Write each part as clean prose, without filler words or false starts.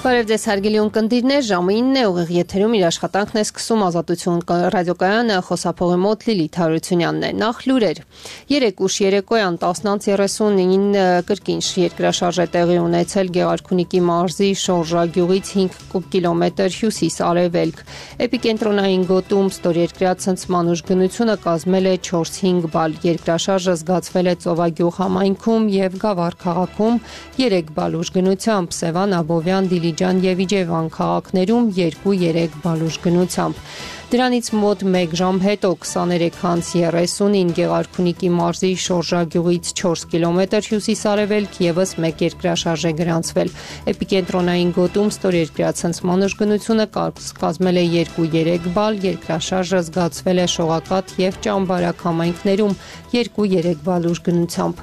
Բարև ձեզ հարգելի ունկնդիրներ, ժամը 9 է, ուղիղ եթերում իր աշխատանքն է սկսում Ազատություն ռադիոկայանը, խոսափողի մոտ Լիլիթ Հարությունյանն է։ Նախ լուրեր։ 3 ուշ երեկոյան 10:39 կրկին երկրաշարժ է տեղի ունեցել Գեղարքունիքի մարզի Շորժագյուղից 5 կիլոմետր հյուսիս-արևելք։ Էպիկենտրոնային գոտում ստորերկրյա ցնցման ուժգնությունը կազմել է 4-5 բալ։ Երկրաշարժը զգացվել է Ծովագյուղ համայնքում եւ Գավառ քաղաքում 3 բալ ուժգնությամբ, Սևան, Աբովյան, Դիլիջան եւ Իջևան քաղաքներում 2-3 բալ ուժգնությամբ։ Դրանից մոտ 1 ժամ հետո 23:39 Գեղարքունիքի մարզի Շորժագյուղից 4 կիլոմետր հյուսիս-արևելք եւս 1 երկրաշարժ է գրանցվել։ Էպիկենտրոնային գոտում ստորերկրյա ցնցման ուժգնությունը կազմել է 2-3 բալ, երկրաշարժը զգացվել է Շողակաթ եւ Ճամբարակ համայնքներում 2-3 բալ ուժգնությամբ։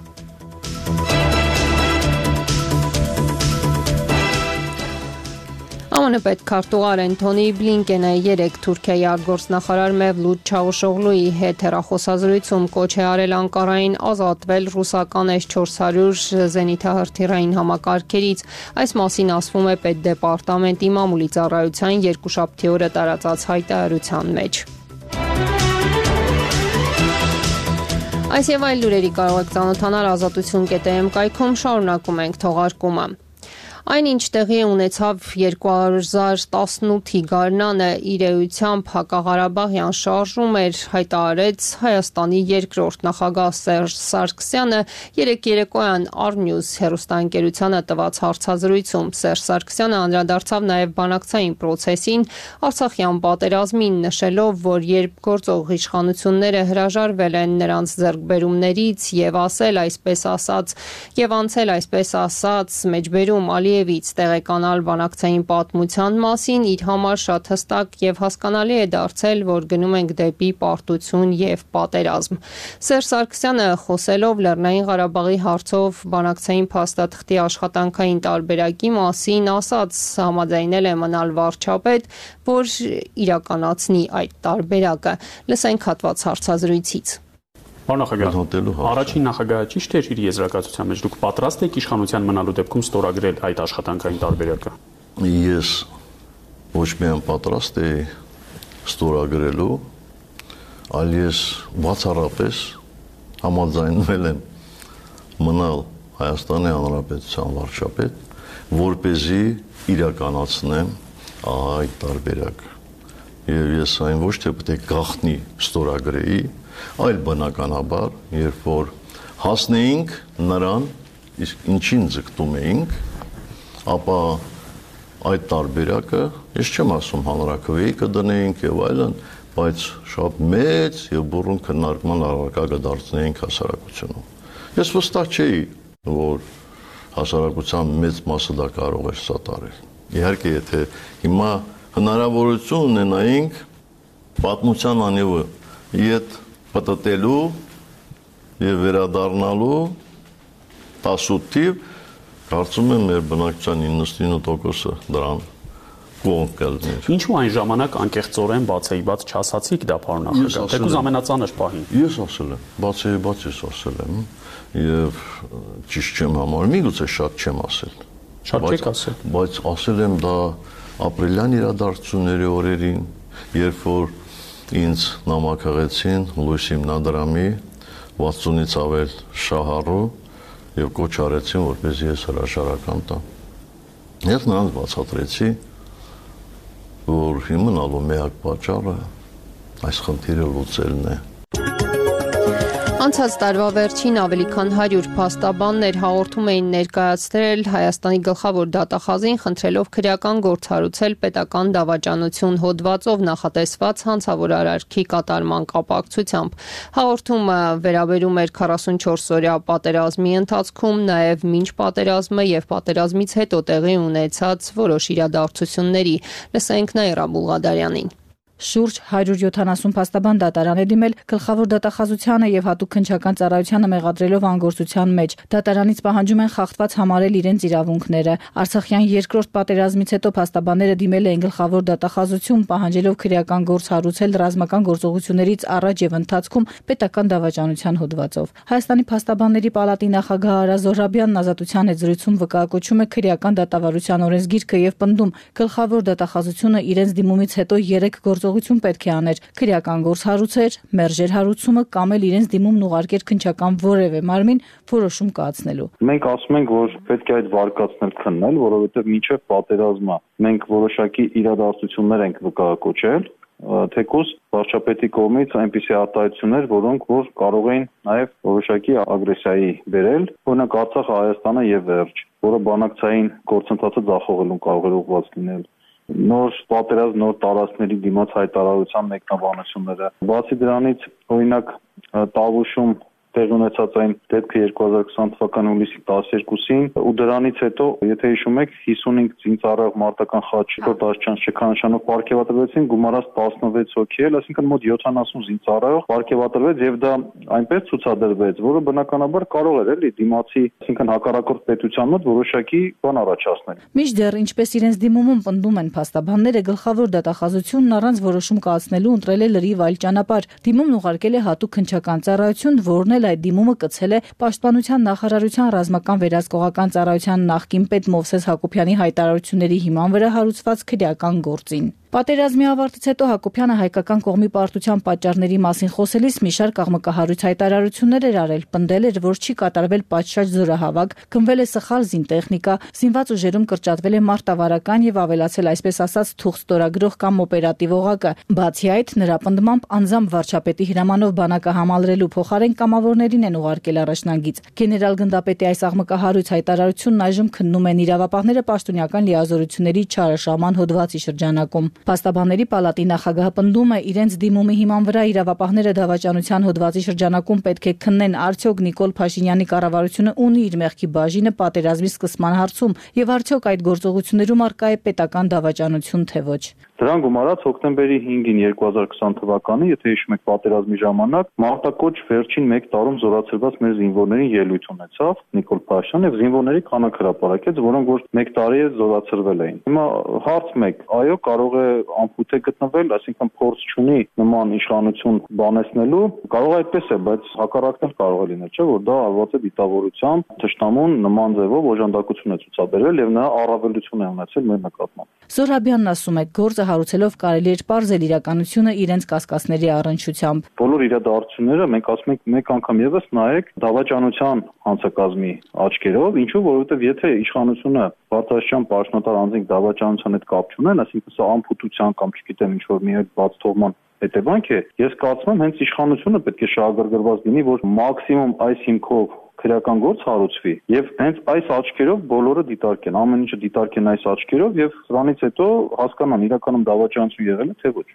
ԱՄՆ պետքարտուղար Անթոնի Բլինկենը 3 Թուրքիայի արտգործնախարար Մևլութ Չավուշօղլուի հետ հեռախոսազրույցում կոչ է արել Անկարային ազատվել ռուսական S-400 զենիթահրթիռային համակարգերից։ Այս մասին ասվում է Պետդեպարտամենտի մամուլի ծառայության երկուշաբթի օրը տարածած հայտարարության մեջ։ Այս եւ այլ լուրերի կարող եք ծանոթանալ ազատություն.am կայքում, շարունակում ենք թողարկումը։ Այնինչ տեղի ունեցավ 2018-ի գարնանը իր էությամբ Հակաղարաբաղյան շարժում էր, հայտարարեց Հայաստանի երկրորդ նախագահ Սերժ Սարգսյանը երեկոյան Arnews հեռուստաընկերությանը տված հարցազրույցում։ Սերժ Սարգսյանը անդրադարձավ նաև բանակցային process-ին, Արցախյան պատերազմին, նշելով, որ երբ գործող իշխանությունները հրաժարվել են նրանց ձեռքբերումներից եւ անցել այսպես ասած մեջբերում Ալիևից տեղեկանալ բանակցային պատմության մասին, իր համար շատ հստակ եւ հասկանալի է դարձել, որ գնում ենք դեպի պարտություն եւ պատերազմ։ Սերժ Սարգսյանը խոսելով Լեռնային Ղարաբաղի հարցով բանակցային փաստաթղթի աշխատանքային տարբերակի մասին ասաց, համաձայնել է մնալ վարչապետ, որ իրականացնի այդ տարբերակը։ Լսենք հատված հարցազրույցից։ Պարոն նախագահ, առաջին նախագահը ճիշտ է իր եզրակացության մեջ, դուք պատրաստ եք իշխանության մնալու դեպքում ստորագրել այդ աշխատանքային տարբերակը։ Ես ոչ միայն պատրաստ եմ ստորագրելու, այլ ես բացառապես համաձայնվել եմ մնալ Հայաստանի Հանրապետության վարչապետ, որպեսզի իրականացնեմ այդ տարբերակը։ Եվ ես այն ոչ թե պետք է գաղտնի ստորագրեի, այլ բնականաբար, երբ որ հասնեինք նրան, իսկ ինչին ձգտում էինք, ապա այդ տարբերակը, ես չեմ ասում հանրաքվեի կդնեինք եւ այլն, բայց շատ մեծ եւ բուռն քննարկման առարկա կդարձնեինք հասարակությունում։ Ես վստահ չէի, որ հասարակության մեծ մասը դա կարող էր սատարել։ Իհարկե, եթե հիմա հնարավորություն ունենայինք պատմության անևը իդ պատտելու եւ վերադառնալու 18 թիվ, կարծում եմ մեր բնակչության 99%-ը դրան կողմ կլներ։ Ինչու այն ժամանակ անկեղծորեն բացեիբաց չասացիք դա, պարոն նախագահ, թեկուզ ամենածանր պահին։ Ես ասել եմ, բացեիբաց ես ասել եմ եւ ճիշտ չեմ համարում, միգուցե շատ չեմ ասել։ Շատ չեք ասել։ Բայց ասել եմ դա ապրիլյան իրադարձությունների օրերին, երբ որ ինձ նամակահեցին Լույս հիմնադրամի 60-ից ավել շահառու եւ կոչ արեցին, որպեսզի ես հրաժարական տամ։ Ես նրանց բացատրեցի, որ հիմնալու միակ պատճառը այս խնդիրը լուծելն է։ Անցած տարվա վերջին ավելի քան 100 փաստաբաններ հաղորդում էին ներկայացրել Հայաստանի գլխավոր դատախազին, խնդրելով քրեական գործ հարուցել պետական դավաճանություն հոդվածով նախատեսված հանցավոր արարքի կատարման կապակցությամբ։ Հաղորդումը վերաբերում էր 44-օրյա պատերազմի ընթացքում, նաև մինչ պատերազմը եւ պատերազմից հետո տեղի ունեցած որոշ իրադարձությունների։ Լսենք Նաիրա Բուլղադարյանին։ Շուրջ 170 փաստաբան դատարան է դիմել գլխավոր դատախազությանը եւ հատուկ քննչական ծառայությանը մեղադրելով անգործության մեջ։ Դատարանից պահանջում են խախտված համարել իրենց իրավունքները։ Արցախյան երկրորդ պատերազմից հետո փաստաբանները դիմել են գլխավոր դատախազություն, պահանջելով քրեական գործ հարուցել ռազմական գործողություններից առաջ եւ ընթացքում պետական դավաճանության հոդվածով։ Հայաստանի փաստաբանների պալատի նախագահ Արա Զոհրաբյանն ազատության հետ զրույցում վկայակոչում է քրեական դատավարության օրենսգիրքը եւ պնդում գլխավոր դատախազությունը իրենց դիմումից հետո 3 գործողություն պետք է աներ՝ քրեական գործ հարուցեր, մերժեր հարուցումը կամ էլ իրենց դիմումն ուղարկեր քննչական որևէ մարմին որոշում կայացնելու։ Մենք ասում ենք, որ պետք է այդ վարկածն էլ քննել, որովհետեւ մինչեւ պատերազմը մենք որոշակի իրադարձություններ ենք վկայակոչել, թեկուզ վարչապետի կողմից այնպիսի արտահայտություններ, որոնք որ կարող էին նաև որոշակի ագրեսիայի բերել, օրինակ Արցախը, Հայաստանը եւ վերջ, որը բանակցային գործընթացը ձախողելուն կարող էր ուղղված լինել։ Նոր պատերազմ, նոր տարածքների դիմաց հայտարարության մեկնաբանությունները։ Բացի դրանից, օրինակ Տավուշում տեղի ունեցած այն դեպքը 2020 թվականի հուլիսի 12-ին ու դրանից հետո, եթե հիշում եք, 55 զինծառայող մարտական խաչ դաշնան շքանշանով պարգևատրվեցին, գումարած 16 հոգի էլ, այսինքն մոտ 70 զինծառայող պարգևատրվեց եւ դա այնպես ցուցադրվեց, որը բնականաբար կարող էր էլի դիմացի, այսինքն հակառակորդ պետության մոտ որոշակի բան առաջացնել։ Մինչդեռ, ինչպես իրենց դիմումում պնդում են փաստաբանները, գլխավոր դատախազությունն առանց որոշում կայացնելու ընտրել է լրիվ այլ ճանապարհ։ Դիմումն ուղարկել է հատուկ քննչական ծառայություն, որն էլ այդ դիմումը կցել է Պաշտպանության նախարարության ռազմական վերահսկողական ծառայության նախկին պետ Մովսես Հակոբյանի հայտարարությունների հիման վրա հարուցված քրեական գործին։ Պատերազմի ավարտից հետո Հակոբյանը հայկական կողմի պարտության պատճառների մասին խոսելիս մի շարք աղմկահարույց հայտարարություններ էր արել, պնդել էր, որ չի կատարվել պատշաճ զորահավաք, գնվել է սխալ զինտեխնիկա, զինված ուժերում կրճատվել է մարտավարական եւ ավելացել այսպես ասած թուղթ ստորագրող կամ օպերատիվ օղակը։ Բացի այդ, նրա պնդմամբ անձամբ վարչապետի հրամանով բանակը համալրելու փոխարեն կամավորներին են ուղարկել առաջնագիծ։ Գեներալ գնդապետի այս աղմկահարույց հայտարարությունն այժմ քննում են իրավապահները պաշտոնյական լիազորությունների չարաշահման հոդվածի շրջանակում։ Փաստաբանների պալատի նախագահը պնդում է, իրենց դիմումի հիման վրա իրավապահները դավաճանության հոդվածի շրջանակում պետք է քննեն արդյոք Նիկոլ Փաշինյանի կառավարությունը ունի իր մեղքի բաժինը պատերազմի սկսման հարցում եւ արդյոք այդ գործողություններում արկա է պետական դավաճանություն թե ոչ։ Դրան գումարած հոկտեմբերի 5-ին 2020 թվականի, եթե հիշում եք պատերազմի ժամանակ, մարտակոչ վերջին 1 տարում զորացրված մեր զինվորներին ելույթ ունեցավ Նիկոլ Փաշինյանը եւ զինվորների քանակ հրապարակեց, որոնք որ 1 տարի է զորացրվել էին։ Հիմա հարց 1, այո, կարող է ամփոփ է գտնվել, այսինքն փորձ չունի նման իշխանություն բանեցնելու, կարող է այդպես է, բայց հակառակն էլ կարող է լինել, չէ՞ որ դա արված է դիտավորությամբ, թշնամուն նման ձևով օժանդակություն է ցուցաբերել եւ նա առավելություն է ունեցել մեր նկատմամբ։ Զոհրաբյանն ասում է, գործը հարուցելով կարելի էր պարզել իրականությունը իրենց կասկածների առնչությամբ։ Բոլոր իրադարձությունները մենք ասում ենք մեկ անգամ եւս նայեք դավաճանության հանցակազմի աչքերով, ինչու որովհետեւ եթե իշխանությունը բարձրաստիճան պաշտոնատար անձինք դավաճանության հետ կապ չունեն, այսինքն սա ամփոփության կամ չգիտեմ ինչ որ մի այդ բաց թողման հետևանք է, ես կարծում եմ հենց իշխանությունը պետք է շահագրգռված լինի, որ մաքսիմում այս հիմքով քրեական գործ հարուցվի եւ հենց այս աչքերով բոլորը դիտարկեն, ամեն ինչը դիտարկեն այս աչքերով եւ սրանից հետո հասկանան իրականում դավաճանություն եղել է թե ոչ։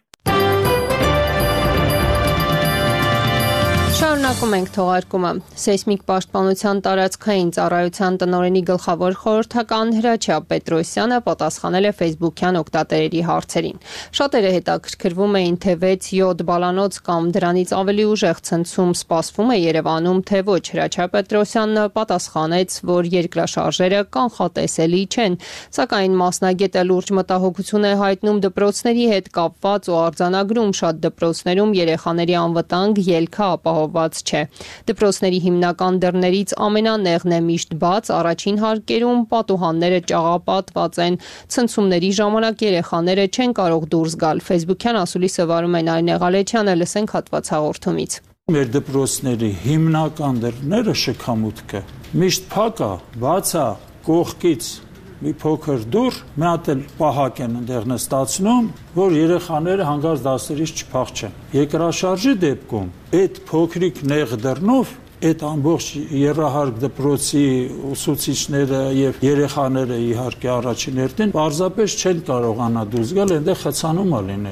Շարունակում ենք թողարկումը։ Սեյսմիկ պաշտպանության տարածքային ծառայության տնօրենի գլխավոր խորհրդական Հրաչյա Պետրոսյանը պատասխանել է Facebook-յան օգտատերերի հարցերին։ Շատերը հետաքրքրվում էին, թե 6-7 բալանոց կամ դրանից ավելի ուժեղ ցնցում սպասվում է Երևանում, թե ոչ։ Հրաչյա Պետրոսյանը պատասխանեց, որ երկրաշարժերը կանխատեսելի չեն, սակայն մասնագետը լուրջ մտահոգություն է հայտնում դպրոցների հետ կապված ու արձանագրում շատ դպրոցներում երեխաների անվտանգ ելքը ապահովված չէ։ Դպրոցների հիմնական դռներից ամենանեղն է միշտ բաց, առաջին հարկերում պատուհանները ճաղապատված են, ցնցումների ժամանակ երեխաները չեն կարող դուրս գալ։ Facebook-յան ասուլիսը վարում է Նարինե Ղալեչյանը, լսենք հատված հաղորդումից։ Մեր դպրոցների հիմնական դռները շքամուտքը միշտ փակ է, բաց է, կողքից մի փոքր դուր, մի հատ էլ պահակ են այնտեղ նստացնում, որ երեխաները հանգած դասերից չփախչեն։ Երկրաշարժի դեպքում այդ փոքրիկ նեղ դռնով այդ ամբողջ երրահարկ դպրոցի ուսուցիչները եւ երեխաները իհարկե առաջին հերթին պարզապես չեն կարողանա դուրս գալ, այնտեղ խցանում է լինելու։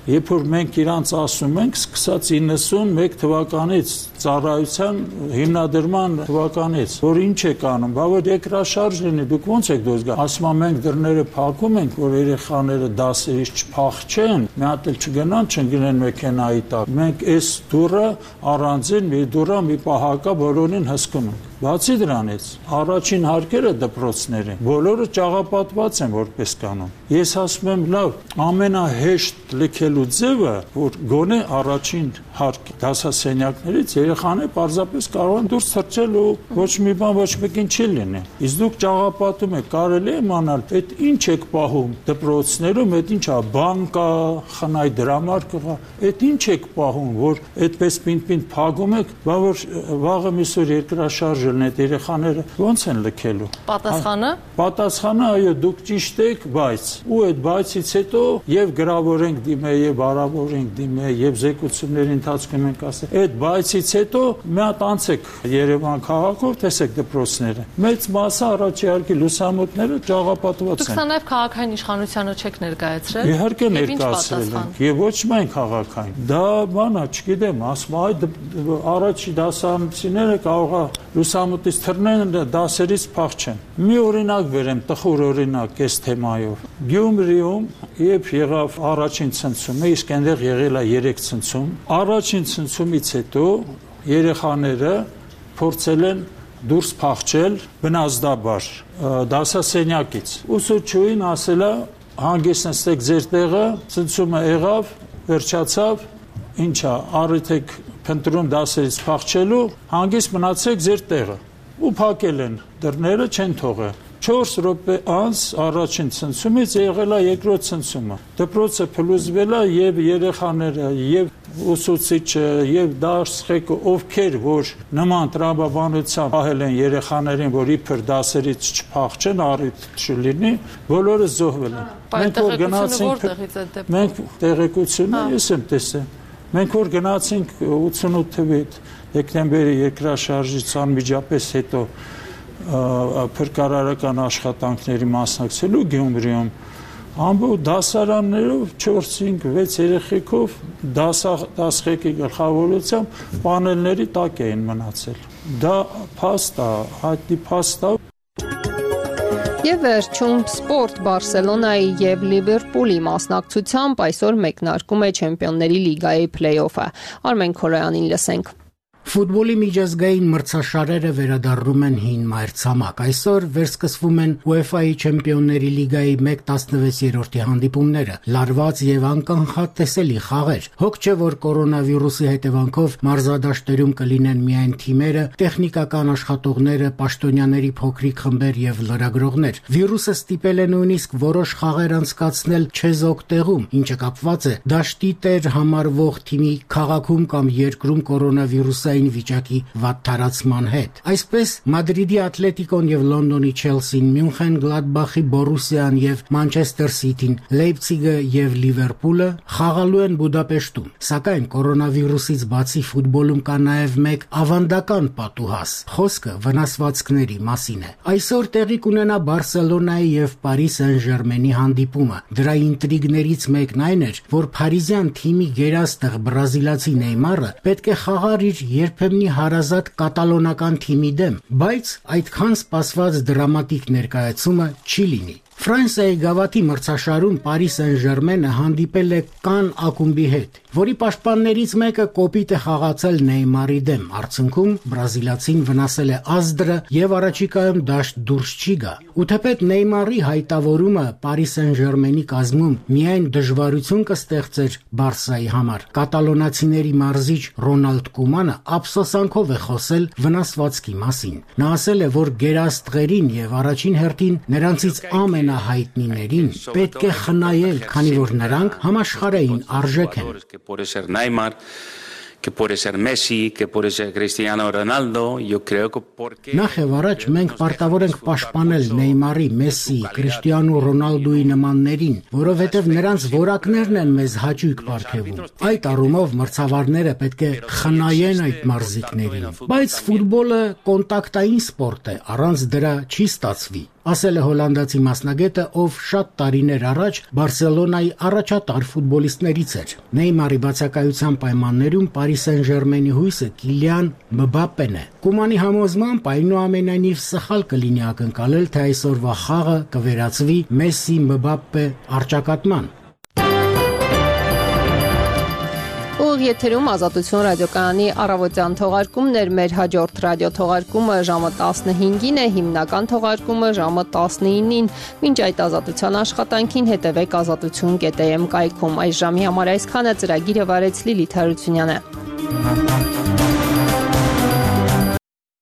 Երբ որ մենք իրանց ասում ենք, սկսած 91 թվականից ծառայության հիմնադրման թվականից, որ ինչ եք անում, բա որ երկրաշարժ լինի, դուք ո՞նց եք դուրս գա։ Ասում եմ մենք դռները փակում ենք, որ երեխաները դասերից չփախչեն, մի հատ էլ չգնան, չընկնեն մեքենայի տակ։ Մենք այս դուռը առանձին մի դուռը մի պահակա բոլորին հսկում ենք։ Բացի դրանից, առաջին հարկերը դպրոցների բոլորը ճաղապատված են որպես կանոն։ Ես ասում եմ, լավ, ամենահեշտ լքելու ձևը, որ գոնե առաջին հարկ դասասենյակներից երեխաները պարզապես կարող են դուրս թռչել ու ոչ մի բան ոչ մեկին չի լինի։ Իսկ դուք ճաղապատում եք, կարելի է իմանալ, այդ ինչ եք պահում դպրոցներում, այդ ինչա, բան կա, խնայ դրամարկղ կա, այդ ինչ եք պահում, որ այդպես պինդ փակում եք, բա որ վաղը միսօր երկրաշարժ այդ երեխաները ո՞նց են լքելու։ Պատասխանը։ Պատասխանը, այո, դուք ճիշտ եք, բայց ու այդ բայցից հետո եւ գրավորենք դիմե եւ արավորենք դիմե եւ զեկուցումների ընթացքում ենք ասել, այդ բայցից հետո մի հատ անցեք Երևան քաղաքով, տեսեք դպրոցները։ Մեծ մասը առաջի հարկի լուսամուտները ճաղապատված են։ Դուք սա նաեւ քաղաքային իշխանությանը չեք ներկայացրել։ Իհարկե ներկայացրել ենք եւ ոչ միայն քաղաքային։ Դա բանա, չգիտեմ, ասում այդ առաջի դասարանցիները կարող է լուսամուտից թռնեն, դասերից փախչեն։ Մի օրինակ վերեմ, տխուր օրինակ այս թեմայով։ Գյումրիում երբ եղավ առաջին ցնցումը, իսկ այնտեղ եղել է 3 ցնցում, առաջին ցնցումից հետո երեխաները փորձել են դուրս փախչել բնազդաբար դասասենյակից։ Ուսուցչուհին ասել է հանգիստ նստեք ձեր տեղը, ցնցումը եղավ, վերջացավ, ինչա, առիթ եք փնտրում դասերից փախչելու, հանգիստ մնացեք ձեր տեղը։ Ու փակել են դռները, չեն թողել։ 4 րոպե անց առաջին ցնցումից եղել է երկրորդ ցնցումը։ Դպրոցը փլուզվել է եւ երեխաները եւ ուսուցիչը եւ դասղեկը ովքեր որ նման տրամաբանությամբ ահել են երեխաներին, որ իբր դասերից չփախչեն, առիթ չլինի, բոլորը զոհվել են։ Մենք որ գնացինք, մենք տեղեկությունը ես եմ տեսել։ Մենք որ գնացինք 88 թվականի դեկտեմբերի երկրաշարժից անմիջապես հետո փրկարարական աշխատանքների մասնակցելու Գյումրիում ամբողջ դասարաններով 4-5-6 երեխեքով դասղեկի գլխավորությամբ պանելների տակ էին մնացել։ Դա փաստ է, հայտնի փաստ է։ Եվ վերջում սպորտ Բարսելոնայի եւ Լիվերպուլի մասնակցությամբ այսօր մեկնարկում է Չեմպիոնների լիգայի փլեյօֆը։ Արմեն Քորոյանին լսենք։ Ֆուտբոլի միջազգային մրցաշարերը վերադառնում են հին մայրցամաք։ Այսօր վերսկսվում են UEFA-ի Չեմպիոնների լիգայի 1/16-րդի հանդիպումները, լարված եւ անկանխատեսելի խաղեր։ Հոգ չէ, որ կորոնավիրուսի հետևանքով մարզադաշտերում կլինեն միայն թիմերը, տեխնիկական աշխատողները, պաշտոնյաների փոքրիկ խմբեր եւ լրագրողներ։ Վիրուսը ստիպել է նույնիսկ որոշ խաղեր անցկացնել չեզոք տեղում, ինչը կապված է դաշտի տեր համարվող թիմի քաղաքում կամ երկրում կորոնավիրուսային վիճակի վատթարացման հետ։ Այսպես Մադրիդի Ատլետիկոն եւ Լոնդոնի Չելսին, Մյունխեն Գլադբախի Բորուսիան եւ Մանչեսթեր Սիթին, Լեյպցիգը եւ Լիվերպուլը խաղալու են Բուդապեշտում։ Սակայն կորոնավիրուսից բացի ֆուտբոլում կա նաեւ մեկ ավանդական պատուհաս։ Խոսքը վնասվածքների մասին է։ Այսօր տեղի կունենա Բարսելոնայի եւ Փարի Սեն-Ժերմենի հանդիպումը։ Դրա ինտրիգներից մեկն այն էր, որ փարիզյան թիմի գերաստղ բրազիլացի Նեյմարը պետք է խաղար իր երբեմնի հարազատ կատալոնական թիմի դեմ, բայց այդքան սպասված դրամատիկ ներկայացումը չի լինի։ Ֆրանսիայի գավաթի մրցաշարում Փարի Սեն-Ժերմենը հանդիպել է Ական ակումբի հետ, որի պաշտպաններից մեկը կոպիտ է խաղացել Նեյմարի դեմ։ Արդյունքում բրազիլացին վնասել է ազդրը եւ առաջիկայում դաշտ դուրս չի գա։ Ու թեպետ Նեյմարի հայտավորումը Փարի Սեն-Ժերմենի կազմում միայն դժվարություն կստեղծեր Բարսայի համար։ Կատալոնացիների մարզիչ Ռոնալդ Կումանը ափսոսանքով է խոսել վնասվածքի մասին։ Նա ասել է, որ գերաստղերին եւ առաջին հերթին նրանցից հայտնիներին պետք է խնայել, քանի որ նրանք համաշխարհային արժեք են։ que puede ser Messi, que puede ser Cristiano Ronaldo, yo creo que porque Նախ եւ առաջ մենք պարտավոր ենք պաշտպանել Նեյմարի, Մեսսի, Կրիստիանո Ռոնալդոյի նմաններին, որովհետեւ նրանց որակներն են մեզ հաճույք պարգևում։ Այդ առումով մրցավարները պետք է խնայեն այդ մարզիկներին։ Բայց ֆուտբոլը կոնտակտային սպորտ է, առանց դրա չի ստացվի։ ասել է հոլանդացի մասնագետը, ով շատ տարիներ առաջ Բարսելոնայի առաջատար ֆուտբոլիստներից էր։ Նեյմարի բացակայության պայմաններում Paris Saint-Germain-ի հույսը Կիլիան Մբապեն է։ Կումանի համոզմամբ այնուամենայնիվ սխալ կլինի ակնկալել, թե այսօրվա խաղը կվերածվի Մեսսի-Մբապե առճակատման։ Եթերում Ազատություն ռադիոկայանի առավոտյան թողարկումներ, մեր հաջորդ ռադիոթողարկումը ժամը 15-ին է, հիմնական թողարկումը ժամը 19-ին։ Մինչ այդ ազատության աշխատանքին հետևեք azatutun.am կայքում։ Այս ժամի համար այսքանը, ծրագիրը վարեց Լիլիթ Հարությունյանը։